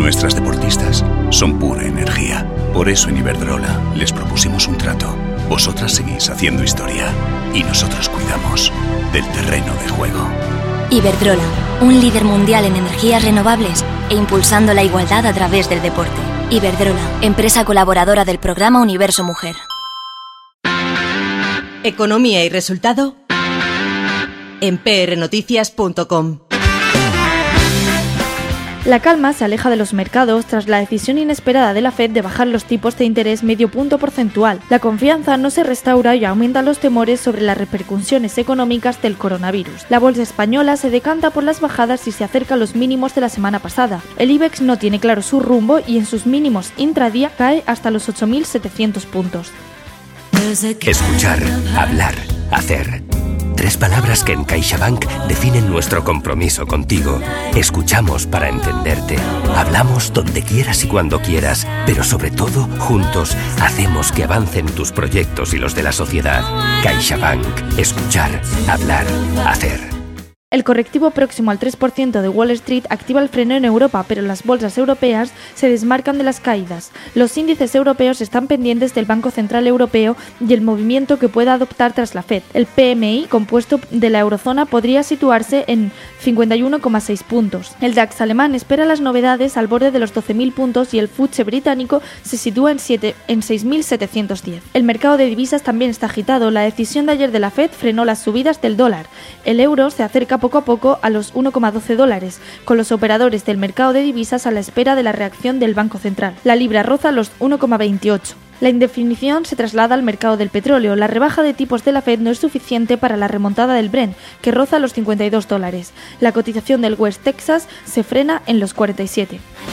Nuestras deportistas son pura energía. Por eso en Iberdrola les propusimos un trato. Vosotras seguís haciendo historia y nosotros cuidamos del terreno de juego. Iberdrola, un líder mundial en energías renovables e impulsando la igualdad a través del deporte. Iberdrola, empresa colaboradora del programa Universo Mujer. Economía y resultado en prnoticias.com. La calma se aleja de los mercados tras la decisión inesperada de la Fed de bajar los tipos de interés medio punto porcentual. La confianza no se restaura y aumentan los temores sobre las repercusiones económicas del coronavirus. La bolsa española se decanta por las bajadas y se acerca a los mínimos de la semana pasada. El IBEX no tiene claro su rumbo y en sus mínimos intradía cae hasta los 8.700 puntos. Escuchar, hablar, hacer. 3 palabras que en CaixaBank definen nuestro compromiso contigo. Escuchamos para entenderte. Hablamos donde quieras y cuando quieras, pero sobre todo, juntos, hacemos que avancen tus proyectos y los de la sociedad. CaixaBank. Escuchar, hablar, hacer. El correctivo próximo al 3% de Wall Street activa el freno en Europa, pero las bolsas europeas se desmarcan de las caídas. Los índices europeos están pendientes del Banco Central Europeo y el movimiento que pueda adoptar tras la Fed. El PMI compuesto de la eurozona podría situarse en 51,6 puntos. El DAX alemán espera las novedades al borde de los 12.000 puntos y el FTSE británico se sitúa en 6.710. El mercado de divisas también está agitado. La decisión de ayer de la Fed frenó las subidas del dólar. El euro se acerca poco a poco a los 1,12 dólares, con los operadores del mercado de divisas a la espera de la reacción del Banco Central. La libra roza los 1,28. La indefinición se traslada al mercado del petróleo. La rebaja de tipos de la Fed no es suficiente para la remontada del Brent, que roza los 52 dólares. La cotización del West Texas se frena en los 47.